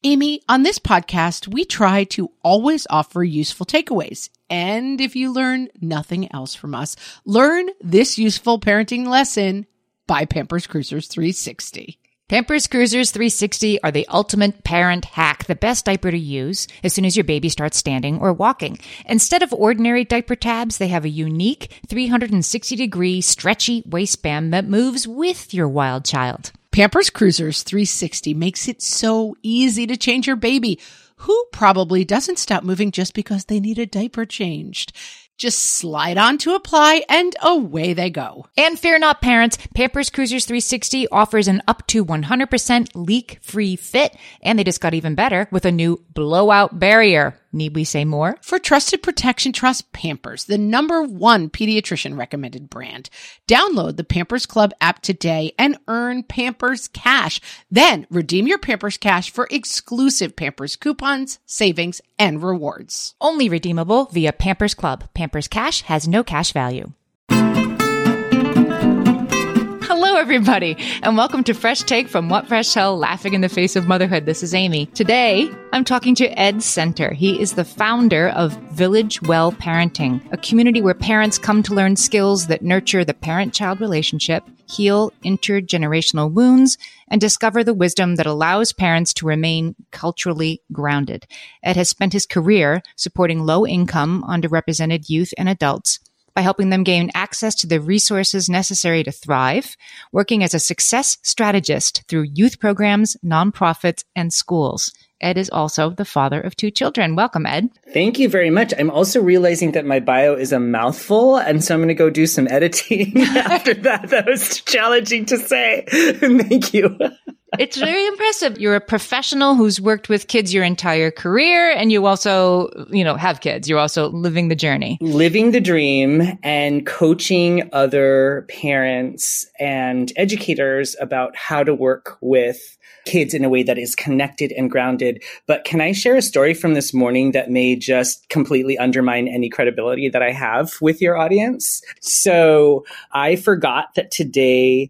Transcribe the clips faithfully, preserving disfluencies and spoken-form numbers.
Amy, on this podcast, we try to always offer useful takeaways. And if you learn nothing else from us, learn this useful parenting lesson by Pampers Cruisers three sixty. Pampers Cruisers three sixty are the ultimate parent hack, the best diaper to use as soon as your baby starts standing or walking. Instead of ordinary diaper tabs, they have a unique three hundred sixty degree stretchy waistband that moves with your wild child. Pampers Cruisers three sixty makes it so easy to change your baby, who probably doesn't stop moving just because they need a diaper changed. Just slide on to apply and away they go. And fear not, parents, Pampers Cruisers three sixty offers an up to one hundred percent leak-free fit, and they just got even better with a new blowout barrier. Need we say more? For trusted protection, trust Pampers, the number one pediatrician recommended brand. Download the Pampers Club app today and earn Pampers Cash. Then redeem your Pampers Cash for exclusive Pampers coupons, savings, and rewards. Only redeemable via Pampers Club. Pampers Cash has no cash value. Hello, everybody, and welcome to Fresh Take from What Fresh Hell, Laughing in the Face of Motherhood. This is Amy. Today, I'm talking to Ed Center. He is the founder of Village Well Parenting, a community where parents come to learn skills that nurture the parent-child relationship, heal intergenerational wounds, and discover the wisdom that allows parents to remain culturally grounded. Ed has spent his career supporting low-income, underrepresented youth and adults by helping them gain access to the resources necessary to thrive, working as a success strategist through youth programs, nonprofits, and schools. Ed is also the father of two children. Welcome, Ed. Thank you very much. I'm also realizing that my bio is a mouthful, and so I'm going to go do some editing after that. That was challenging to say. Thank you. It's very impressive. You're a professional who's worked with kids your entire career, and you also, you know, have kids. You're also living the journey. Living the dream and coaching other parents and educators about how to work with kids in a way that is connected and grounded. But can I share a story from this morning that may just completely undermine any credibility that I have with your audience? So I forgot that today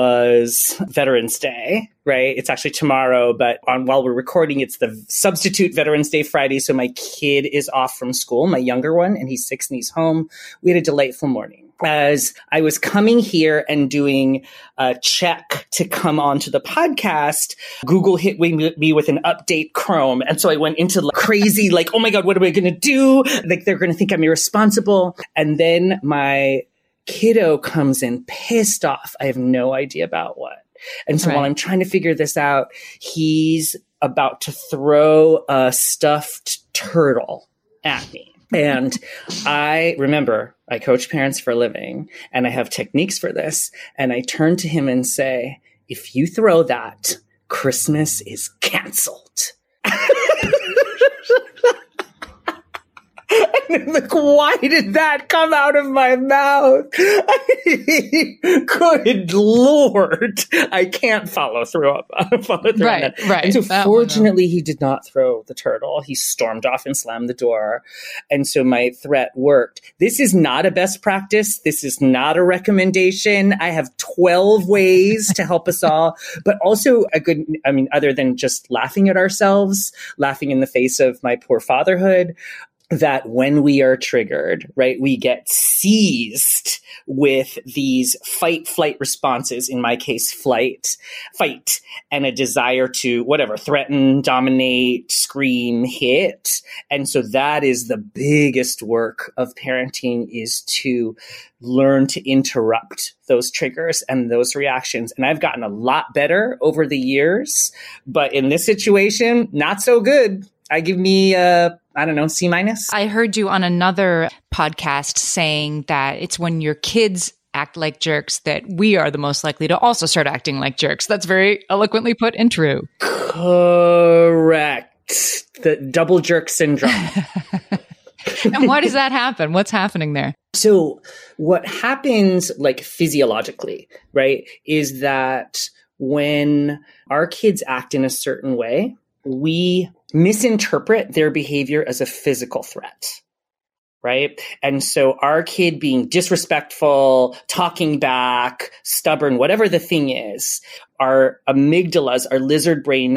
was Veterans Day, right? It's actually tomorrow, but on while we're recording, it's the substitute Veterans Day Friday. So my kid is off from school, my younger one, and he's six and he's home. We had a delightful morning. As I was coming here and doing a check to come onto the podcast, Google hit me with an update Chrome. And so I went into like crazy, like, oh my God, what am I going to do? Like, they're going to think I'm irresponsible. And then my kiddo comes in pissed off. I have no idea about what. And so right. while I'm trying to figure this out, he's about to throw a stuffed turtle at me. And I remember I coach parents for a living and I have techniques for this. And I turn to him and say, if you throw that, Christmas is canceled. And I'm like, why did that come out of my mouth? Good Lord. I can't follow through up. follow through right, on that. right. And so that fortunately, he did not throw the turtle. He stormed off and slammed the door. And so my threat worked. This is not a best practice. This is not a recommendation. I have twelve ways to help us all, but also a good, I mean, other than just laughing at ourselves, laughing in the face of my poor fatherhood, that when we are triggered, right, we get seized with these fight, flight responses, in my case, flight, fight, and a desire to whatever, threaten, dominate, scream, hit. And so that is the biggest work of parenting, is to learn to interrupt those triggers and those reactions. And I've gotten a lot better over the years, but in this situation, not so good. I give me a, I don't know, C minus. I heard you on another podcast saying that it's when your kids act like jerks that we are the most likely to also start acting like jerks. That's very eloquently put and true. Correct. The double jerk syndrome. And why does that happen? What's happening there? So what happens, like physiologically, right, is that when our kids act in a certain way, we misinterpret their behavior as a physical threat, right? And so our kid being disrespectful, talking back, stubborn, whatever the thing is, our amygdalas, our lizard brain,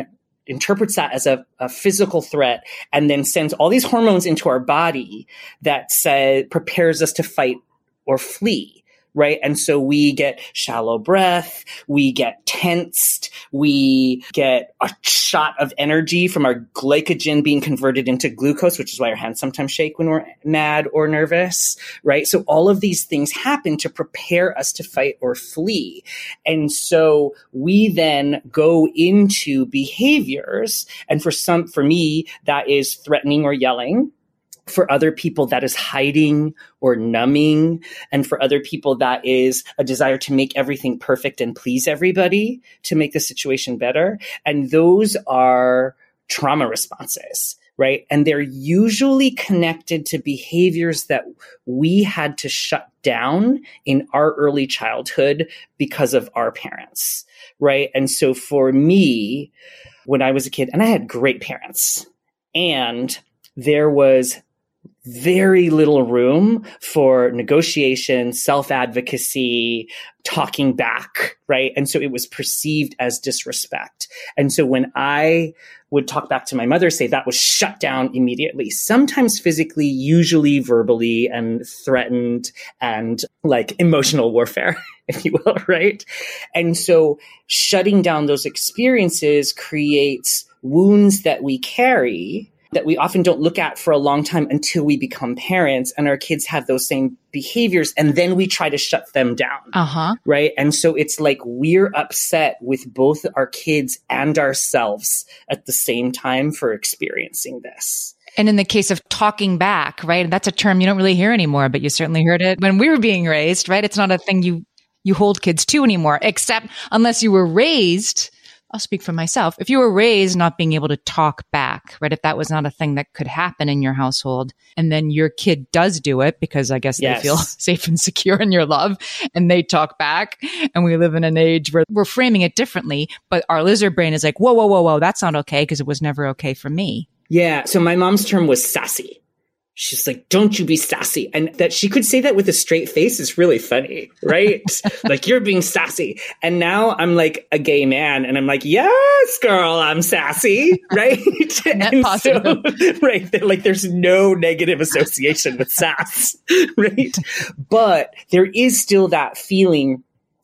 interprets that as a, a physical threat and then sends all these hormones into our body that say, prepares us to fight or flee. Right. And so we get shallow breath, we get tensed, we get a shot of energy from our glycogen being converted into glucose, which is why our hands sometimes shake when we're mad or nervous. Right. So all of these things happen to prepare us to fight or flee. And so we then go into behaviors. And for some, for me, that is threatening or yelling. For other people, that is hiding or numbing. And for other people, that is a desire to make everything perfect and please everybody to make the situation better. And those are trauma responses, right? And they're usually connected to behaviors that we had to shut down in our early childhood because of our parents, right? And so for me, when I was a kid, and I had great parents, and there was very little room for negotiation, self-advocacy, talking back, right? And so it was perceived as disrespect. And so when I would talk back to my mother, say that was shut down immediately, sometimes physically, usually verbally, and threatened, and like emotional warfare, if you will, right? And so shutting down those experiences creates wounds that we carry that we often don't look at for a long time until we become parents, and our kids have those same behaviors, and then we try to shut them down. Uh-huh. Right. And so it's like we're upset with both our kids and ourselves at the same time for experiencing this. And in the case of talking back, right? That's a term you don't really hear anymore, but you certainly heard it when we were being raised, right? It's not a thing you, you hold kids to anymore, except unless you were raised. I'll speak for myself. If you were raised not being able to talk back, right? If that was not a thing that could happen in your household, and then your kid does do it because I guess yes. they feel safe and secure in your love, and they talk back, and we live in an age where we're framing it differently, but our lizard brain is like, whoa, whoa, whoa, whoa, that's not okay because it was never okay for me. Yeah. So my mom's term was sassy. She's like, don't you be sassy. And that she could say that with a straight face is really funny, right? Like, you're being sassy. And now I'm like a gay man, and I'm like, yes, girl, I'm sassy, right? And positive. So, right. Like, there's no negative association with sass, right? But there is still that feeling,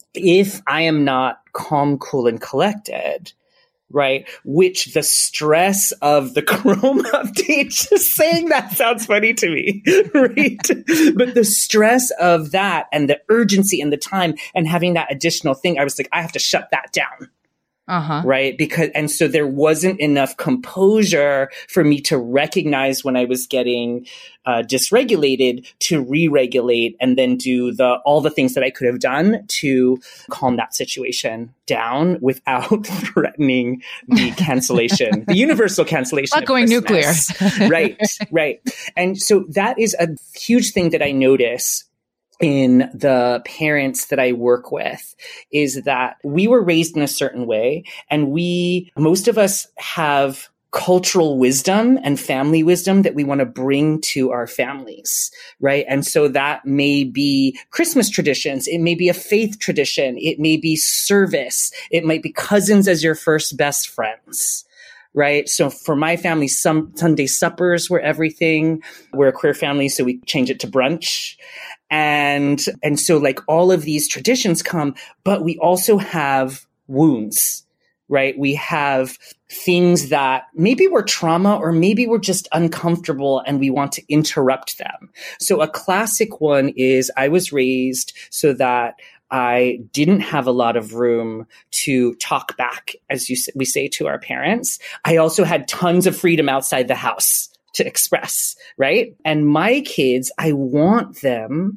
if I am not calm, cool, and collected, right? Which the stress of the Chrome update, just saying that sounds funny to me, right? But the stress of that and the urgency and the time and having that additional thing, I was like, I have to shut that down. Uh-huh. Right. Because, and so there wasn't enough composure for me to recognize when I was getting uh, dysregulated to re-regulate and then do the, all the things that I could have done to calm that situation down without threatening the cancellation, the universal cancellation. Not going nuclear. Right. Right. And so that is a huge thing that I notice in the parents that I work with, is that we were raised in a certain way, and we, most of us have cultural wisdom and family wisdom that we want to bring to our families, right? And so that may be Christmas traditions. It may be a faith tradition. It may be service. It might be cousins as your first best friends. Right. So for my family, some Sunday suppers were everything. We're a queer family, so we change it to brunch. And, and so like all of these traditions come, but we also have wounds, right? We have things that maybe were trauma or maybe we're just uncomfortable and we want to interrupt them. So a classic one is I was raised so that I didn't have a lot of room to talk back, as you we say to our parents. I also had tons of freedom outside the house to express, right? And my kids, I want them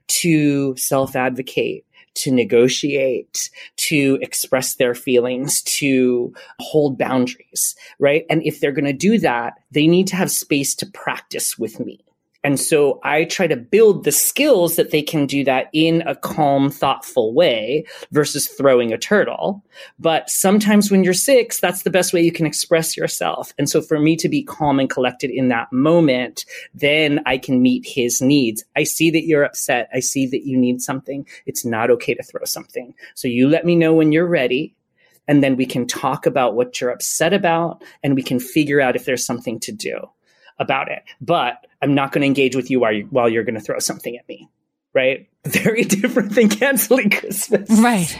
to self-advocate, to negotiate, to express their feelings, to hold boundaries, right? And if they're going to do that, they need to have space to practice with me. And so I try to build the skills that they can do that in a calm, thoughtful way versus throwing a turtle. But sometimes when you're six, that's the best way you can express yourself. And so for me to be calm and collected in that moment, then I can meet his needs. I see that you're upset. I see that you need something. It's not okay to throw something. So you let me know when you're ready. And then we can talk about what you're upset about, and we can figure out if there's something to do about it. But I'm not going to engage with you while, you, while you're going to throw something at me, right? Very different than canceling Christmas. Right.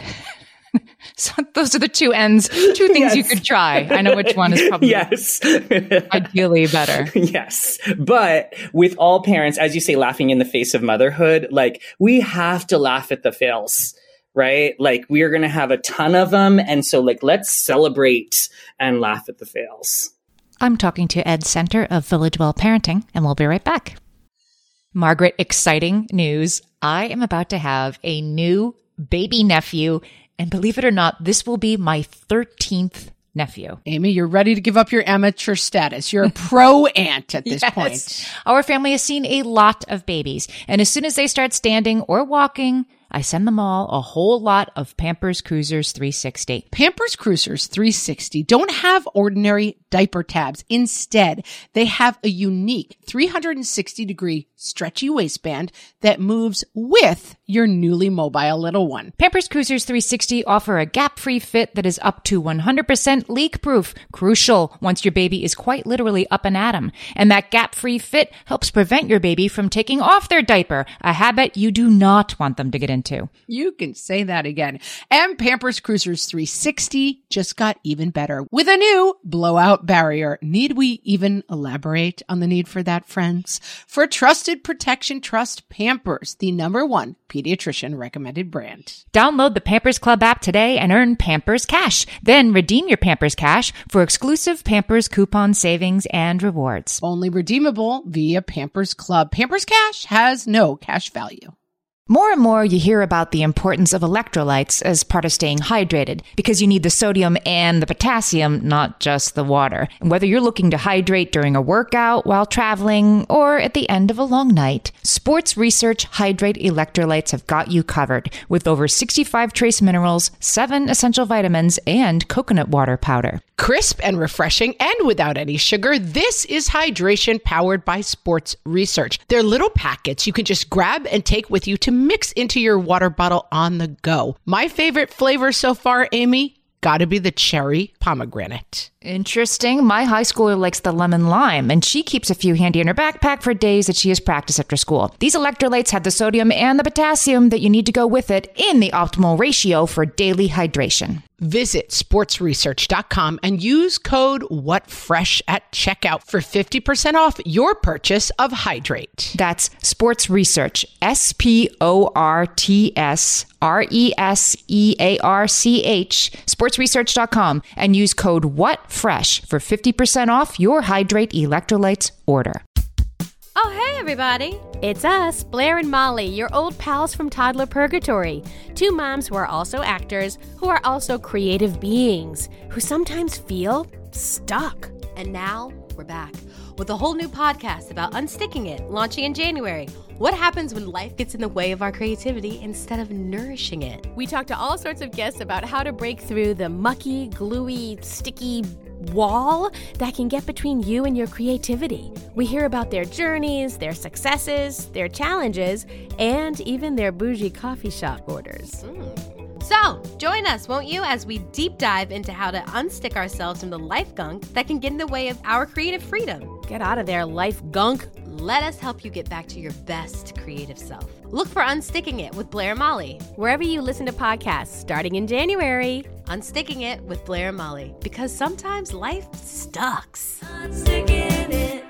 So those are the two ends, two things yes. you could try. I know which one is probably yes. ideally better. Yes. But with all parents, as you say, laughing in the face of motherhood, like we have to laugh at the fails, right? Like we are going to have a ton of them. And so like, let's celebrate and laugh at the fails. I'm talking to Ed Center of Village Well Parenting, and we'll be right back. Margaret, exciting news. I am about to have a new baby nephew. And believe it or not, this will be my thirteenth nephew. Amy, you're ready to give up your amateur status. You're a pro aunt at this yes. point. Our family has seen a lot of babies. And as soon as they start standing or walking, I send them all a whole lot of Pampers Cruisers three sixty. Pampers Cruisers three sixty don't have ordinary diaper tabs. Instead, they have a unique three hundred sixty degree stretchy waistband that moves with your newly mobile little one. Pampers Cruisers three sixty offer a gap-free fit that is up to one hundred percent leak-proof. Crucial once your baby is quite literally up and at 'em. And that gap-free fit helps prevent your baby from taking off their diaper, a habit you do not want them to get into. Too. You can say that again. And Pampers Cruisers three sixty just got even better with a new blowout barrier. Need we even elaborate on the need for that, friends? For trusted protection, trust Pampers, the number one pediatrician recommended brand. Download the Pampers Club app today and earn Pampers Cash. Then redeem your Pampers Cash for exclusive Pampers coupon savings and rewards. Only redeemable via Pampers Club. Pampers Cash has no cash value. More and more you hear about the importance of electrolytes as part of staying hydrated because you need the sodium and the potassium, not just the water. And whether you're looking to hydrate during a workout, while traveling, or at the end of a long night, Sports Research Hydrate Electrolytes have got you covered with over sixty-five trace minerals, seven essential vitamins, and coconut water powder. Crisp and refreshing and without any sugar, this is hydration powered by Sports Research. They're little packets you can just grab and take with you to mix into your water bottle on the go. My favorite flavor so far, Amy, gotta be the cherry pomegranate. Interesting. My high schooler likes the lemon lime, and she keeps a few handy in her backpack for days that she has practice after school. These electrolytes have the sodium and the potassium that you need to go with it in the optimal ratio for daily hydration. Visit sports research dot com and use code WhatFresh at checkout for fifty percent off your purchase of Hydrate. That's Sports Research, S P O R T S R E S E A R C H, sports research dot com, and use code WhatFresh for fifty percent off your Hydrate electrolytes order. Oh, hey, everybody. It's us, Blair and Molly, your old pals from Toddler Purgatory. Two moms who are also actors, who are also creative beings, who sometimes feel stuck. And now we're back with a whole new podcast about unsticking it, launching in January. What happens when life gets in the way of our creativity instead of nourishing it? We talk to all sorts of guests about how to break through the mucky, gluey, sticky wall that can get between you and your creativity. We hear about their journeys, their successes, their challenges, and even their bougie coffee shop orders. Mm. So, join us, won't you, as we deep dive into how to unstick ourselves from the life gunk that can get in the way of our creative freedom. Get out of there, life gunk. Let us help you get back to your best creative self. Look for Unsticking It with Blair and Molly. Wherever you listen to podcasts, starting in January. Unsticking It with Blair and Molly. Because sometimes life sucks. Unsticking it.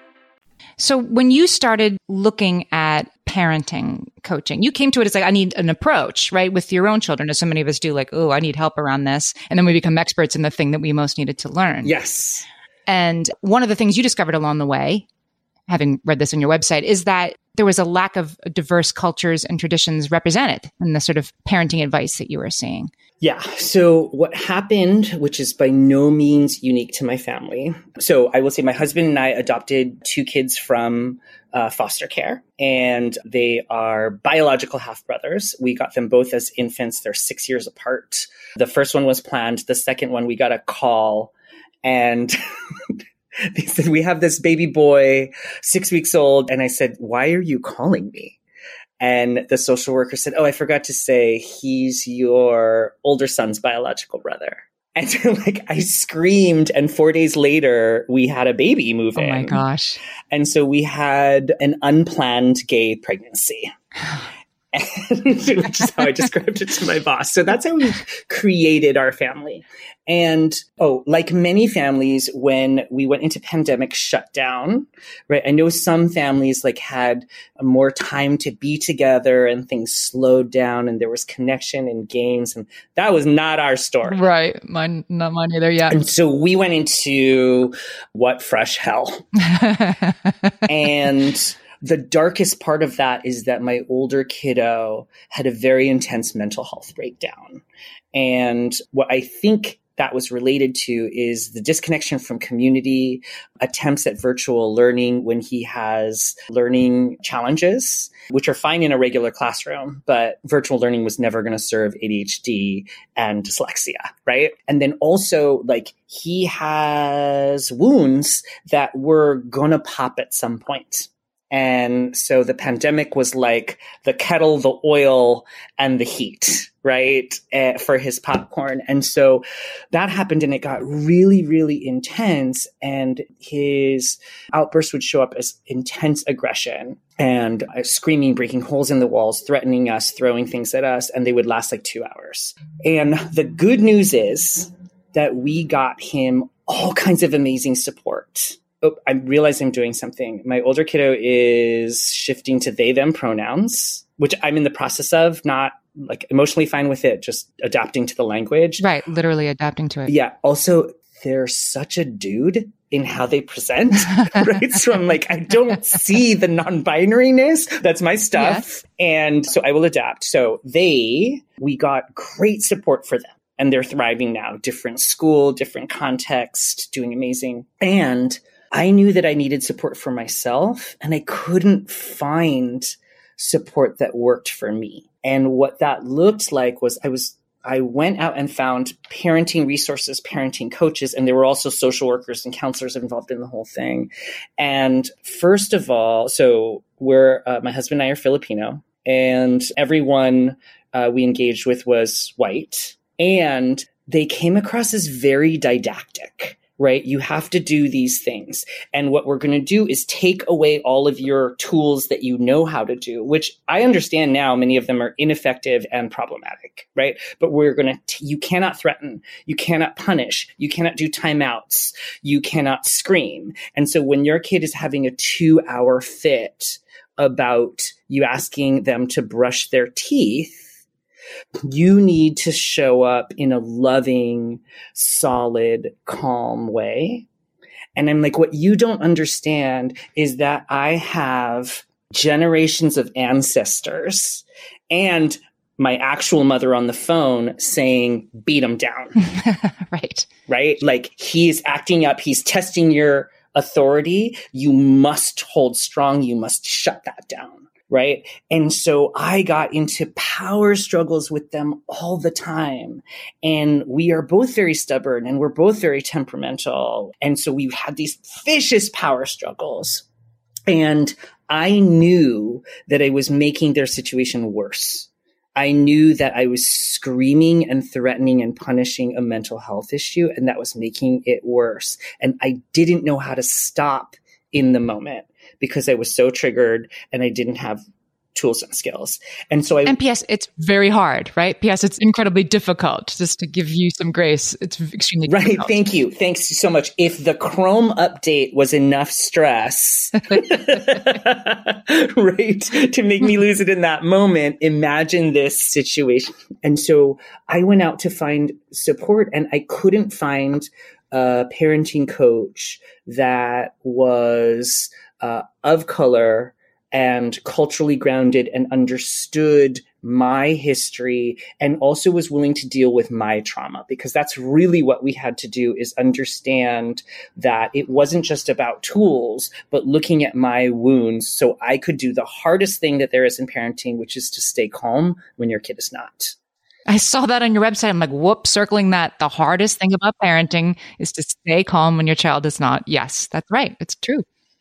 So when you started looking at parenting coaching, you came to it as like, I need an approach, right? With your own children, as so many of us do, like, oh, I need help around this. And then we become experts in the thing that we most needed to learn. Yes. And one of the things you discovered along the way, having read this on your website, is that there was a lack of diverse cultures and traditions represented in the sort of parenting advice that you were seeing. Yeah. So what happened, which is by no means unique to my family. So I will say my husband and I adopted two kids from uh, foster care, and they are biological half brothers. We got them both as infants. They're six years apart. The first one was planned. The second one, we got a call, and they said, we have this baby boy, six weeks old. And I said, why are you calling me? And the social worker said, oh, I forgot to say, he's your older son's biological brother. And so, like, I screamed, and four days later, we had a baby move in. Oh my gosh. And so we had an unplanned gay pregnancy. And, which is how I described it to my boss. So that's how we created our family. And, oh, like many families, when we went into pandemic shutdown, right? I know some families like had more time to be together and things slowed down and there was connection and games. And that was not our story. Right. Mine, not mine either. Yeah. And so we went into what fresh hell. And the darkest part of that is that my older kiddo had a very intense mental health breakdown. And what I think that was related to is the disconnection from community, attempts at virtual learning when he has learning challenges, which are fine in a regular classroom, but virtual learning was never going to serve A D H D and dyslexia, right? And then also, like, he has wounds that were going to pop at some point. And so the pandemic was like the kettle, the oil, and the heat, right, uh, for his popcorn. And so that happened, and it got really, really intense. And his outbursts would show up as intense aggression and uh, screaming, breaking holes in the walls, threatening us, throwing things at us. And they would last like two hours. And the good news is that we got him all kinds of amazing support. Oh, I realize I'm doing something. My older kiddo is shifting to they, them pronouns, which I'm in the process of, not like emotionally fine with it, just adapting to the language. Right. Literally adapting to it. Yeah. Also, they're such a dude in how they present, right? So I'm like, I don't see the non-binariness. That's my stuff. Yes. And so I will adapt. So they, we got great support for them. And they're thriving now. Different school, different context, doing amazing. And I knew that I needed support for myself, and I couldn't find support that worked for me. And what that looked like was I was, I went out and found parenting resources, parenting coaches, and there were also social workers and counselors involved in the whole thing. And first of all, so we're, uh, my husband and I are Filipino, and everyone uh, we engaged with was white, and they came across as very didactic. Right? You have to do these things. And what we're going to do is take away all of your tools that you know how to do, which I understand now many of them are ineffective and problematic, right? But we're going to, you cannot threaten, you cannot punish, you cannot do timeouts, you cannot scream. And so when your kid is having a two hour fit about you asking them to brush their teeth, you need to show up in a loving, solid, calm way. And I'm like, what you don't understand is that I have generations of ancestors and my actual mother on the phone saying, beat him down. Right. Right? Like, he's acting up. He's testing your authority. You must hold strong. You must shut that down. Right. And so I got into power struggles with them all the time. And we are both very stubborn and we're both very temperamental. And so we had these vicious power struggles. And I knew that I was making their situation worse. I knew that I was screaming and threatening and punishing a mental health issue, and that was making it worse. And I didn't know how to stop in the moment, because I was so triggered and I didn't have tools and skills. And so I... And P S, it's very hard, right? P S, it's incredibly difficult. Just to give you some grace, it's extremely right, difficult. Thank you. Thanks so much. If the Chrome update was enough stress, right, to make me lose it in that moment, imagine this situation. And so I went out to find support, and I couldn't find a parenting coach that was uh, of color and culturally grounded and understood my history, and also was willing to deal with my trauma, because that's really what we had to do, is understand that it wasn't just about tools, but looking at my wounds so I could do the hardest thing that there is in parenting, which is to stay calm when your kid is not. I saw that on your website. I'm like, whoop, circling that. The hardest thing about parenting is to stay calm when your child is not. Yes, that's right. It's true.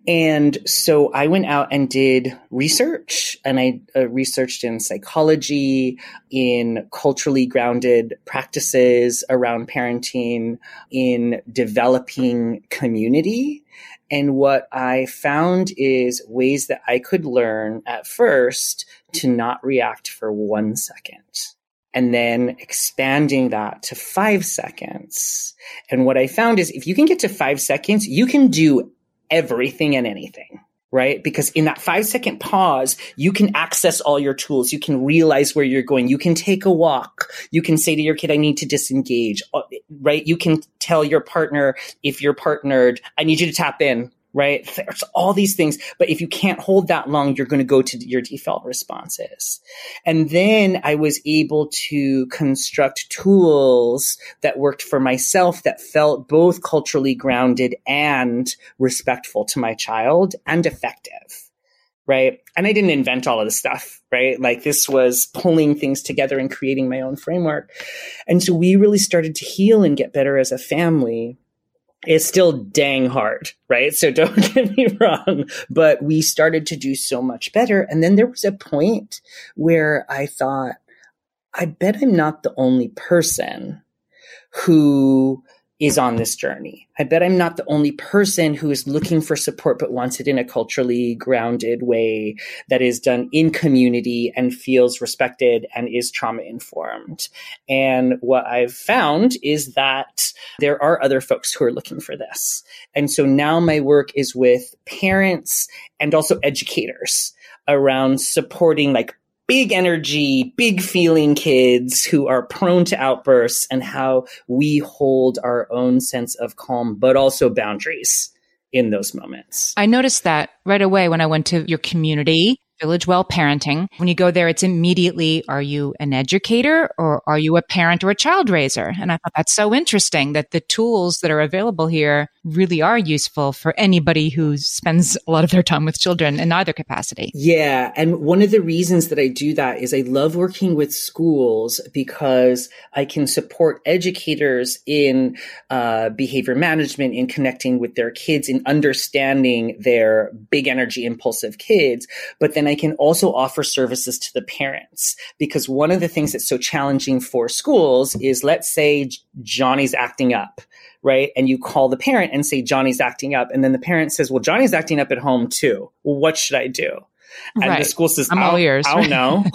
And so I went out and did research, and I uh, researched in psychology, in culturally grounded practices around parenting, in developing community. And what I found is ways that I could learn at first to not react for one second. And then expanding that to five seconds. And what I found is if you can get to five seconds, you can do everything and anything, right? Because in that five second pause, you can access all your tools. You can realize where you're going. You can take a walk. You can say to your kid, I need to disengage, right? You can tell your partner, if you're partnered, I need you to tap in, right? There's all these things. But if you can't hold that long, you're going to go to your default responses. And then I was able to construct tools that worked for myself that felt both culturally grounded and respectful to my child and effective, right? And I didn't invent all of this stuff, right? Like this was pulling things together and creating my own framework. And so we really started to heal and get better as a family. It's still dang hard, right? So don't get me wrong, but we started to do so much better. And then there was a point where I thought, I bet I'm not the only person who is on this journey. I bet I'm not the only person who is looking for support, but wants it in a culturally grounded way that is done in community and feels respected and is trauma informed. And what I've found is that there are other folks who are looking for this. And so now my work is with parents and also educators around supporting like big energy, big feeling kids who are prone to outbursts, and how we hold our own sense of calm, but also boundaries in those moments. I noticed that right away when I went to your community, Village Well Parenting. When you go there, it's immediately, are you an educator or are you a parent or a child raiser? And I thought that's so interesting that the tools that are available here really are useful for anybody who spends a lot of their time with children in either capacity. Yeah. And one of the reasons that I do that is I love working with schools because I can support educators in uh, behavior management, in connecting with their kids, in understanding their big energy, impulsive kids. But then I can also offer services to the parents, because one of the things that's so challenging for schools is, let's say Johnny's acting up, right? And you call the parent and say, Johnny's acting up. And then the parent says, well, Johnny's acting up at home too. Well, what should I do? And right. the school says, I'm all ears. I don't know.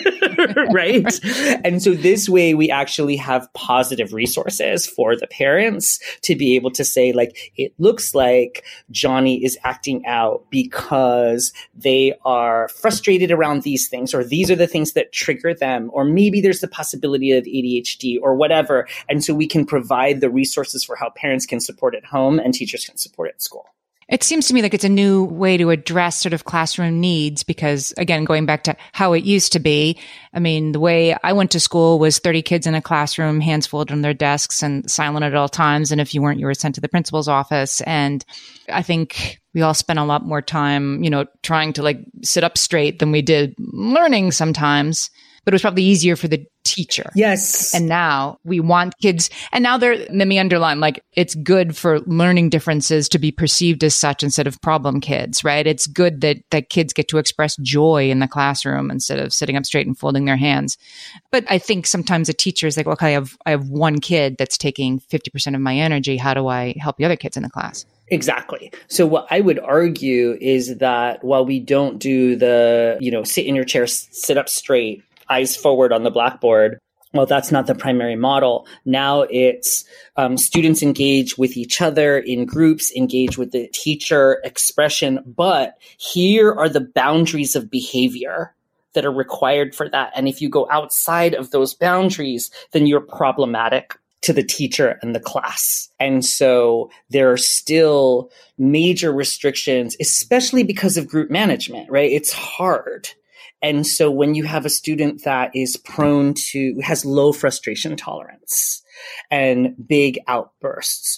Right. And so this way we actually have positive resources for the parents to be able to say, like, it looks like Johnny is acting out because they are frustrated around these things, or these are the things that trigger them, or maybe there's the possibility of A D H D or whatever. And so we can provide the resources for how parents can support at home and teachers can support at school. It seems to me like it's a new way to address sort of classroom needs because, again, going back to how it used to be, I mean, the way I went to school was thirty kids in a classroom, hands folded on their desks and silent at all times. And if you weren't, you were sent to the principal's office. And I think we all spent a lot more time, you know, trying to like sit up straight than we did learning sometimes. But it was probably easier for the teacher. Yes. And now we want kids, and now they're, let me underline, like it's good for learning differences to be perceived as such instead of problem kids, right? It's good that, that kids get to express joy in the classroom instead of sitting up straight and folding their hands. But I think sometimes a teacher is like, okay, I have, I have one kid that's taking fifty percent of my energy. How do I help the other kids in the class? Exactly. So what I would argue is that while we don't do the, you know, sit in your chair, sit up straight, eyes forward on the blackboard, well, that's not the primary model. Now it's um, students engage with each other in groups, engage with the teacher, expression, but here are the boundaries of behavior that are required for that. And if you go outside of those boundaries, then you're problematic to the teacher and the class. And so there are still major restrictions, especially because of group management, right? It's hard. And so when you have a student that is prone to, has low frustration tolerance and big outbursts,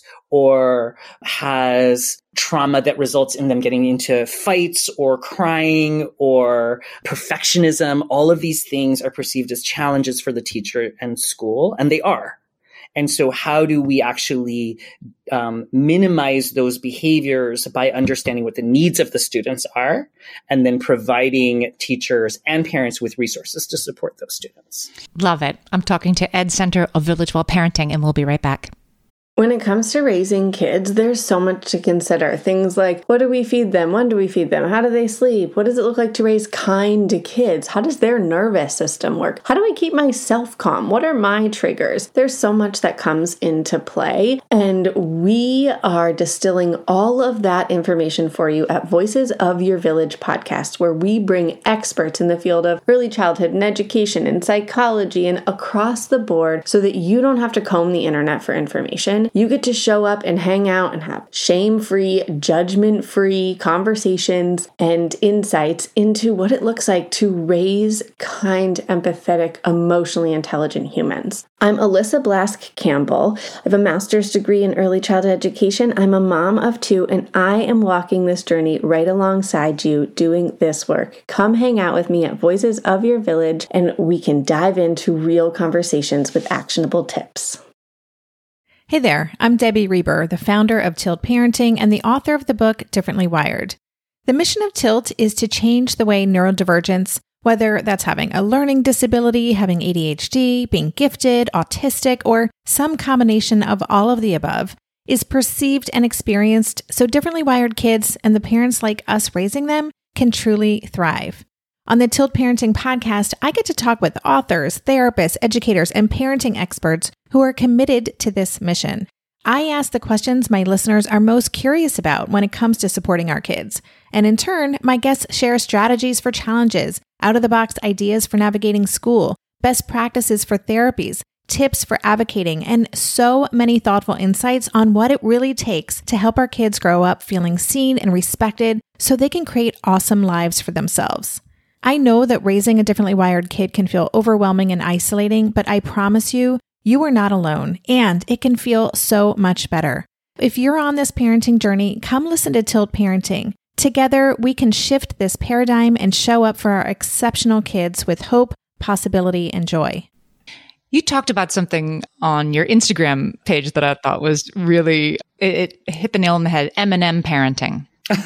or has trauma that results in them getting into fights or crying or perfectionism, all of these things are perceived as challenges for the teacher and school, and they are. And so how do we actually um, minimize those behaviors by understanding what the needs of the students are, and then providing teachers and parents with resources to support those students? Love it. I'm talking to Ed Center of Village Well Parenting, and we'll be right back. When it comes to raising kids, there's so much to consider. Things like, what do we feed them? When do we feed them? How do they sleep? What does it look like to raise kind kids? How does their nervous system work? How do I keep myself calm? What are my triggers? There's so much that comes into play, and we are distilling all of that information for you at Voices of Your Village podcast, where we bring experts in the field of early childhood and education and psychology and across the board so that you don't have to comb the internet for information. You get to show up and hang out and have shame-free, judgment-free conversations and insights into what it looks like to raise kind, empathetic, emotionally intelligent humans. I'm Alyssa Blask Campbell. I have a master's degree in early childhood education. I'm a mom of two, and I am walking this journey right alongside you doing this work. Come hang out with me at Voices of Your Village, and we can dive into real conversations with actionable tips. Hey there, I'm Debbie Reber, the founder of Tilt Parenting and the author of the book Differently Wired. The mission of Tilt is to change the way neurodivergence, whether that's having a learning disability, having A D H D, being gifted, autistic, or some combination of all of the above, is perceived and experienced so differently wired kids and the parents like us raising them can truly thrive. On the Tilt Parenting podcast, I get to talk with authors, therapists, educators, and parenting experts who are committed to this mission. I ask the questions my listeners are most curious about when it comes to supporting our kids. And in turn, my guests share strategies for challenges, out-of-the-box ideas for navigating school, best practices for therapies, tips for advocating, and so many thoughtful insights on what it really takes to help our kids grow up feeling seen and respected so they can create awesome lives for themselves. I know that raising a differently wired kid can feel overwhelming and isolating, but I promise you, you are not alone, and it can feel so much better. If you're on this parenting journey, come listen to Tilt Parenting. Together, we can shift this paradigm and show up for our exceptional kids with hope, possibility, and joy. You talked about something on your Instagram page that I thought was really, it, it hit the nail on the head, M and M parenting.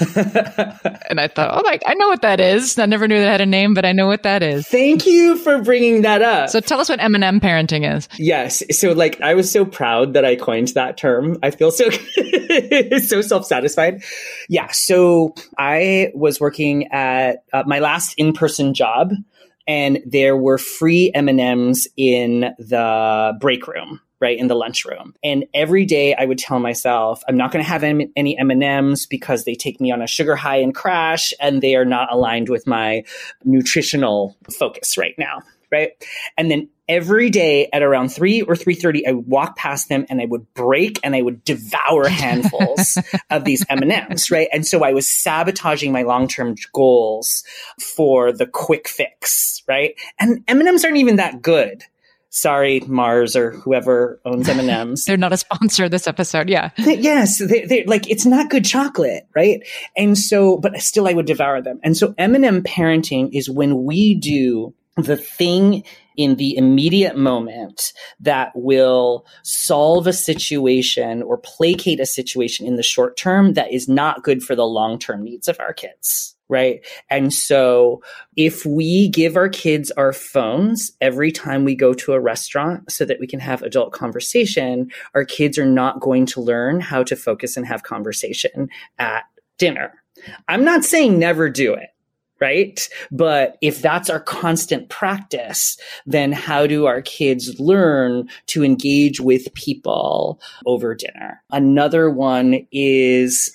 And I thought, oh, like, I know what that is. I never knew that had a name, but I know what that is. Thank you for bringing that up. So tell us what M and M parenting is. Yes. So like, I was so proud that I coined that term. I feel so, so self-satisfied. Yeah. So I was working at uh, my last in-person job, and there were free M and M's in the break room. Right, in the lunchroom. And every day I would tell myself, I'm not going to have any, any M and M's because they take me on a sugar high and crash, and they are not aligned with my nutritional focus right now. Right. And then every day at around three or three thirty, I would walk past them and I would break and I would devour handfuls of these M and M's. Right. And so I was sabotaging my long-term goals for the quick fix. Right. And M and M's aren't even that good. Sorry, Mars or whoever owns M and M's. They're not a sponsor this episode. Yeah. They, yes. They, they, like, it's not good chocolate. Right. And so, but still I would devour them. And so M and M parenting is when we do the thing in the immediate moment that will solve a situation or placate a situation in the short term that is not good for the long-term needs of our kids. Right. And so if we give our kids our phones every time we go to a restaurant so that we can have adult conversation, our kids are not going to learn how to focus and have conversation at dinner. I'm not saying never do it. Right. But if that's our constant practice, then how do our kids learn to engage with people over dinner? Another one is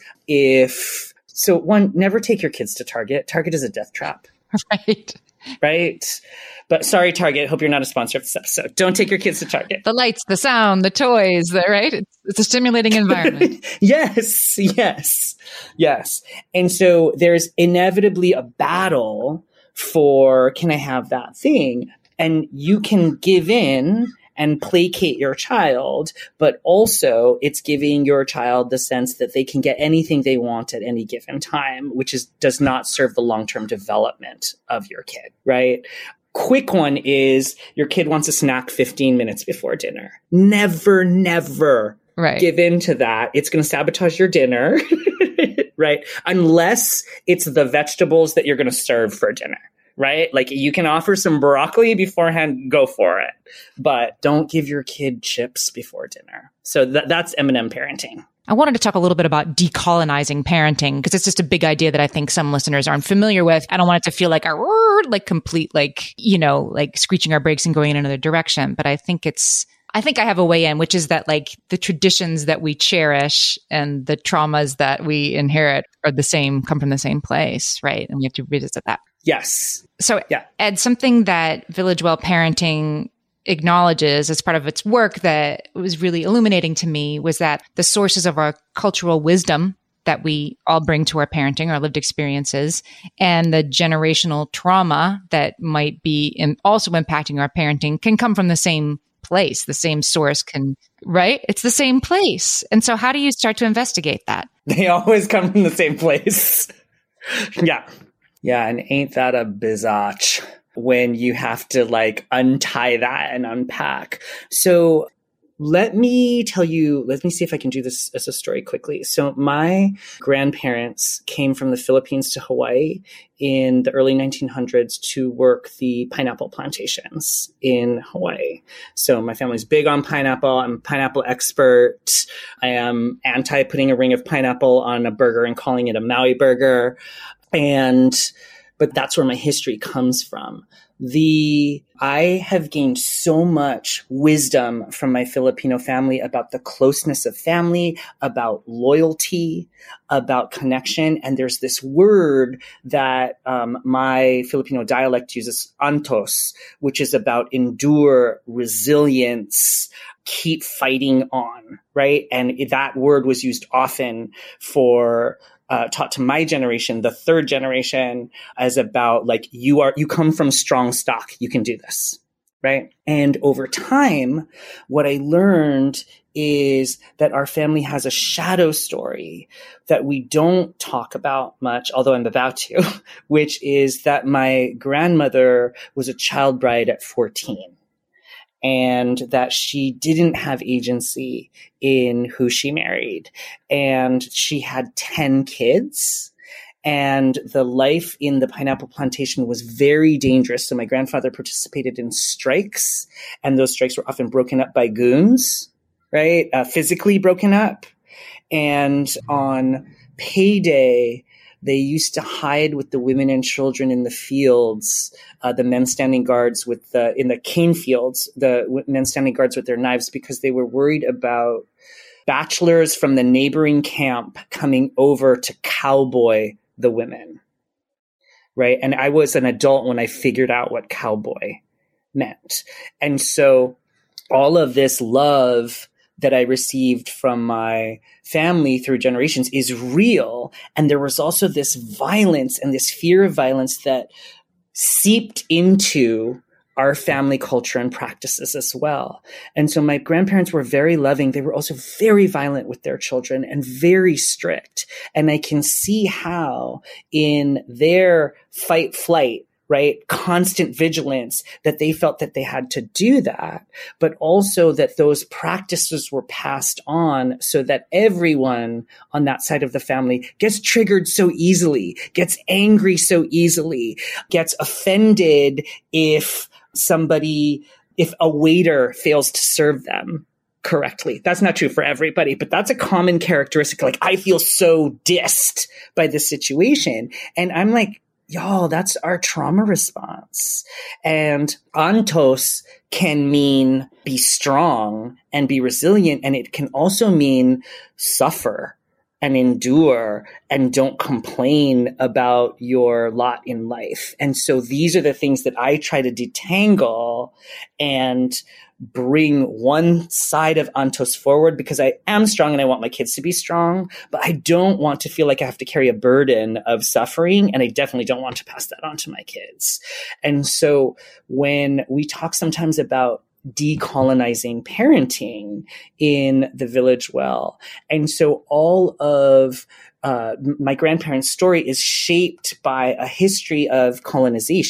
if, so one, never take your kids to Target. Target is a death trap. Right. Right. But sorry, Target. Hope you're not a sponsor of this episode. Don't take your kids to Target. The lights, the sound, the toys, the, right? It's, it's a stimulating environment. Yes. Yes. Yes. And so there's inevitably a battle for, can I have that thing? And you can give in and placate your child, but also it's giving your child the sense that they can get anything they want at any given time, which is does not serve the long-term development of your kid, right? quick one is your kid wants a snack fifteen minutes before dinner. Never, never right. give in to that. It's going to sabotage your dinner, right? Unless it's the vegetables that you're going to serve for dinner, right? Like you can offer some broccoli beforehand, go for it. But don't give your kid chips before dinner. So th- that's M and M parenting. I wanted to talk a little bit about decolonizing parenting because it's just a big idea that I think some listeners aren't familiar with. I don't want it to feel like a like complete, like, you know, like screeching our brakes and going in another direction. But I think it's, I think I have a way in, which is that like the traditions that we cherish and the traumas that we inherit are the same, come from the same place, right? And we have to revisit that. Yes. So yeah. Ed, something that Village Well Parenting acknowledges as part of its work that was really illuminating to me was that the sources of our cultural wisdom that we all bring to our parenting, our lived experiences, and the generational trauma that might be in also impacting our parenting can come from the same place. The same source can, right? It's the same place. And so how do you start to investigate that? They always come from the same place. yeah. Yeah. And ain't that a bizatch? When you have to like untie that and unpack. So let me tell you, let me see if I can do this as a story quickly. So my grandparents came from the Philippines to Hawaii in the early nineteen hundreds to work the pineapple plantations in Hawaii. So my family's big on pineapple. I'm a pineapple expert. I am anti putting a ring of pineapple on a burger and calling it a Maui burger. And But that's where my history comes from. The, I have gained so much wisdom from my Filipino family about the closeness of family, about loyalty, about connection. And there's this word that um, my Filipino dialect uses, antos, which is about endure, resilience, keep fighting on, right? And that word was used often for Uh, taught to my generation, the third generation, as about like, you are, you come from strong stock. You can do this, right? And over time, what I learned is that our family has a shadow story that we don't talk about much, although I'm about to, which is that my grandmother was a child bride at fourteen. And that she didn't have agency in who she married. And she had ten kids. And the life in the pineapple plantation was very dangerous. So my grandfather participated in strikes. And those strikes were often broken up by goons, right? Uh, physically broken up. And on payday, they used to hide with the women and children in the fields, uh, the men standing guards with the, in the cane fields, the men standing guards with their knives because they were worried about bachelors from the neighboring camp coming over to cowboy the women, right? And I was an adult when I figured out what cowboy meant. And so all of this love that I received from my family through generations is real. And there was also this violence and this fear of violence that seeped into our family culture and practices as well. And so my grandparents were very loving. They were also very violent with their children and very strict. And I can see how in their fight flight, right, constant vigilance, that they felt that they had to do that, but also that those practices were passed on so that everyone on that side of the family gets triggered so easily, gets angry so easily, gets offended if somebody, if a waiter fails to serve them correctly. That's not true for everybody, but that's a common characteristic. Like, I feel so dissed by this situation. And I'm like, y'all, that's our trauma response. And antos can mean be strong and be resilient. And it can also mean suffer and endure and don't complain about your lot in life. And so these are the things that I try to detangle and bring one side of antos forward, because I am strong and I want my kids to be strong, but I don't want to feel like I have to carry a burden of suffering. And I definitely don't want to pass that on to my kids. And so when we talk sometimes about decolonizing parenting in the Village Well, and so all of uh, my grandparents' story is shaped by a history of colonization.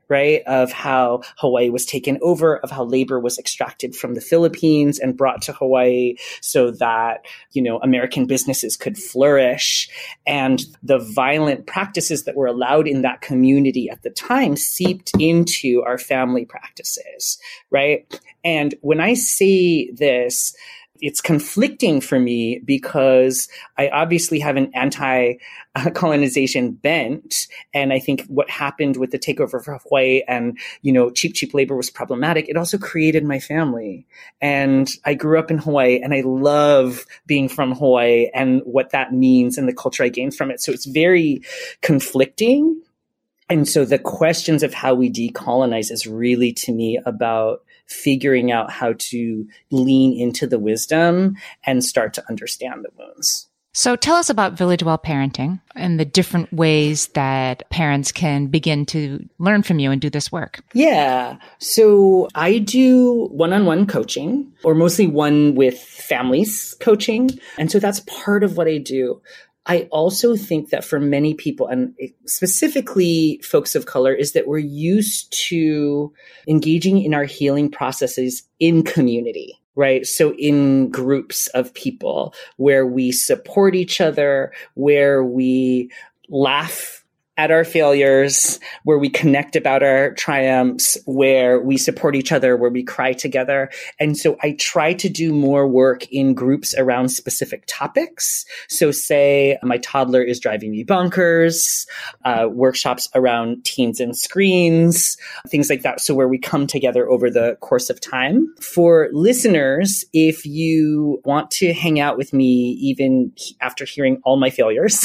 right? Of how Hawaii was taken over, of how labor was extracted from the Philippines and brought to Hawaii so that, you know, American businesses could flourish. And the violent practices that were allowed in that community at the time seeped into our family practices, right? And when I say this, it's conflicting for me because I obviously have an anti-colonization bent. And I think what happened with the takeover of Hawaii and, you know, cheap, cheap labor was problematic. It also created my family. And I grew up in Hawaii and I love being from Hawaii and what that means and the culture I gained from it. So it's very conflicting. And so the questions of how we decolonize is really, to me, about figuring out how to lean into the wisdom and start to understand the wounds. So tell us about Village Well Parenting and the different ways that parents can begin to learn from you and do this work. Yeah. So I do one-on-one coaching, or mostly one with families coaching. And so that's part of what I do. I also think that for many people, and specifically folks of color, is that we're used to engaging in our healing processes in community, right? So in groups of people where we support each other, where we laugh at our failures, where we connect about our triumphs, where we support each other, where we cry together. And so I try to do more work in groups around specific topics. So say my toddler is driving me bonkers, uh, workshops around teens and screens, things like that. So where we come together over the course of time. For listeners, if you want to hang out with me, even after hearing all my failures,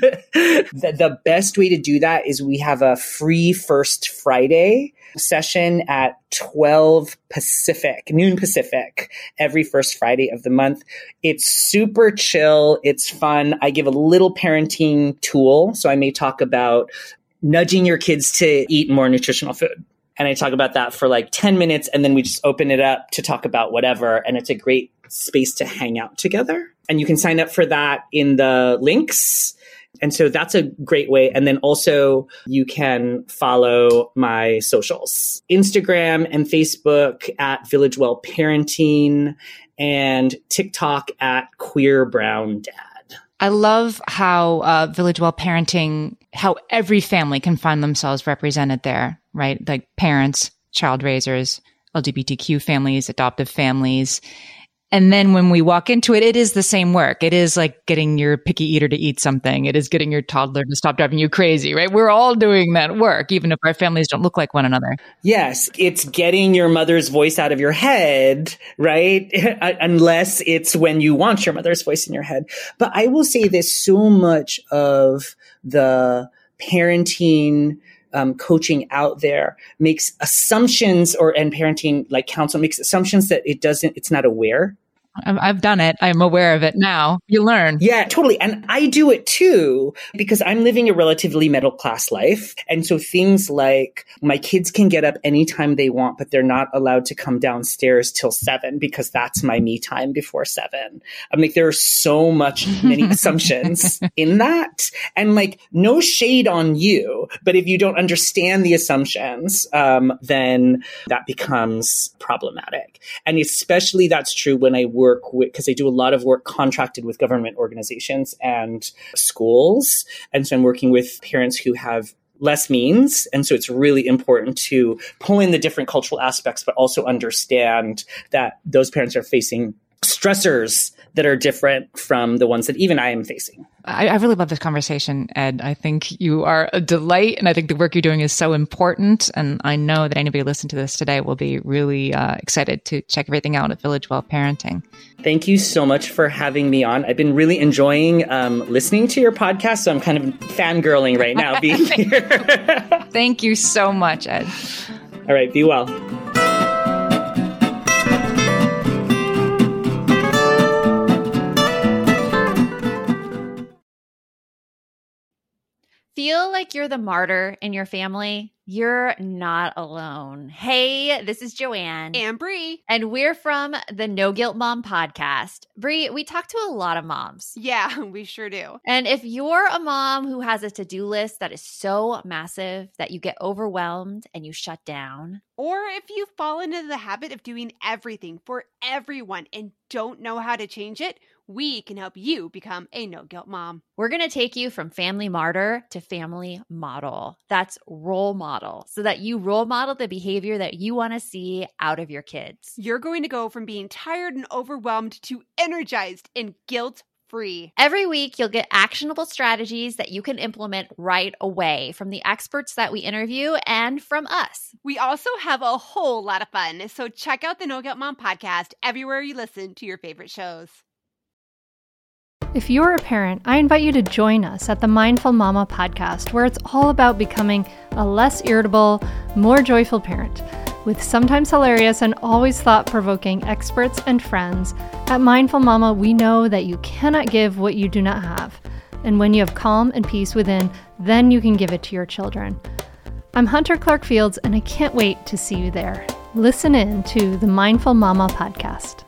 the, the best way to do that is we have a free First Friday session at twelve Pacific, noon Pacific, every first Friday of the month. It's super chill. It's fun. I give a little parenting tool. So I may talk about nudging your kids to eat more nutritional food. And I talk about that for like ten minutes, and then we just open it up to talk about whatever. And it's a great space to hang out together. And you can sign up for that in the links. And so that's a great way. And then also you can follow my socials, Instagram and Facebook at Village Well Parenting, and TikTok at Queer Brown Dad. I love how uh, Village Well Parenting, how every family can find themselves represented there, right? Like parents, child raisers, L G B T Q families, adoptive families. And then when we walk into it, it is the same work. It is like getting your picky eater to eat something. It is getting your toddler to stop driving you crazy, right? We're all doing that work, even if our families don't look like one another. Yes, it's getting your mother's voice out of your head, right? Unless it's when you want your mother's voice in your head. But I will say this, so much of the parenting Um, coaching out there makes assumptions, or and parenting like counsel makes assumptions that it doesn't, it's not aware. I've done it. I'm aware of it now. You learn. Yeah, totally. And I do it too, because I'm living a relatively middle class life. And so things like my kids can get up anytime they want, but they're not allowed to come downstairs till seven because that's my me time before seven. I'm like, there are so much, many assumptions in that. And like, no shade on you, but if you don't understand the assumptions, um, then that becomes problematic. And especially that's true when I work work with, because I do a lot of work contracted with government organizations and schools. And so I'm working with parents who have less means. And so it's really important to pull in the different cultural aspects, but also understand that those parents are facing stressors that are different from the ones that even I am facing. I, I really love this conversation, Ed. I think you are a delight, and I think the work you're doing is so important. And I know that anybody listening to this today will be really uh, excited to check everything out at Village Well Parenting. Thank you so much for having me on. I've been really enjoying um, listening to your podcast, so I'm kind of fangirling right now being here. Thank you so much, Ed. All right, be well. Feel like you're the martyr in your family? You're not alone. Hey, this is Joanne. And Bree. And we're from the No Guilt Mom podcast. Bree, we talk to a lot of moms. Yeah, we sure do. And if you're a mom who has a to-do list that is so massive that you get overwhelmed and you shut down, or if you fall into the habit of doing everything for everyone and don't know how to change it, we can help you become a no-guilt mom. we're going to take you from family martyr to family model. That's role model, so that you role model the behavior that you want to see out of your kids. You're going to go from being tired and overwhelmed to energized and guilt-free. Every week, you'll get actionable strategies that you can implement right away from the experts that we interview and from us. We also have a whole lot of fun, so check out the No Guilt Mom podcast everywhere you listen to your favorite shows. If you're a parent, I invite you to join us at the Mindful Mama podcast, where it's all about becoming a less irritable, more joyful parent, with sometimes hilarious and always thought-provoking experts and friends. At Mindful Mama, we know that you cannot give what you do not have. And when you have calm and peace within, then you can give it to your children. I'm Hunter Clark Fields, and I can't wait to see you there. Listen in to the Mindful Mama podcast.